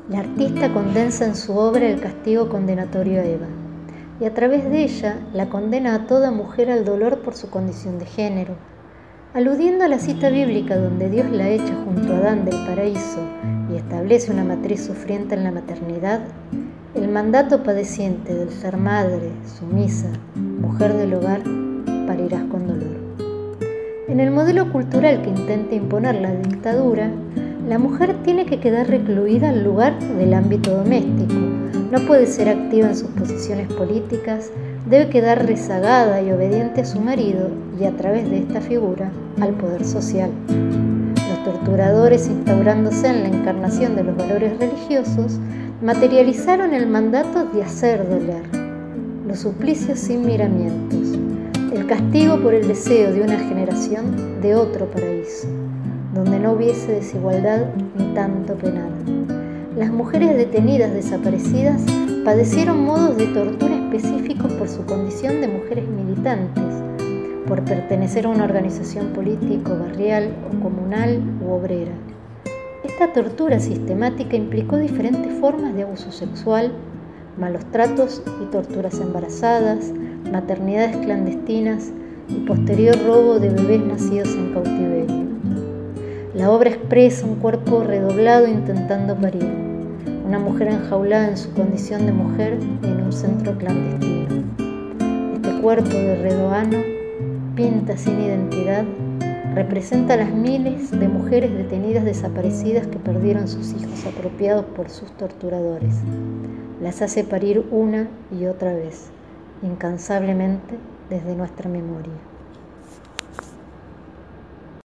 La artista condensa en su obra el castigo condenatorio a Eva, y a través de ella la condena a toda mujer al dolor por su condición de género. Aludiendo a la cita bíblica donde Dios la echa junto a Adán del paraíso y establece una matriz sufriente en la maternidad, el mandato padeciente del ser madre, sumisa, mujer del hogar, parirás con dolor. En el modelo cultural que intenta imponer la dictadura, la mujer tiene que quedar recluida al lugar del ámbito doméstico, no puede ser activa en sus posiciones políticas, debe quedar rezagada y obediente a su marido y a través de esta figura al poder social. Los torturadores, instaurándose en la encarnación de los valores religiosos, materializaron el mandato de hacer doler, los suplicios sin miramientos, el castigo por el deseo de una generación de otro paraíso, donde no hubiese desigualdad ni tanto penal. Las mujeres detenidas desaparecidas padecieron modos de tortura específicos por su condición de mujeres militantes, por pertenecer a una organización político, barrial o comunal u obrera. Esta tortura sistemática implicó diferentes formas de abuso sexual, malos tratos y torturas embarazadas, maternidades clandestinas y posterior robo de bebés nacidos en cautiverio. La obra expresa un cuerpo redoblado intentando parir, una mujer enjaulada en su condición de mujer en un centro clandestino. Este cuerpo de redoano, pinta sin identidad, representa a las miles de mujeres detenidas desaparecidas que perdieron sus hijos apropiados por sus torturadores. Las hace parir una y otra vez, incansablemente desde nuestra memoria.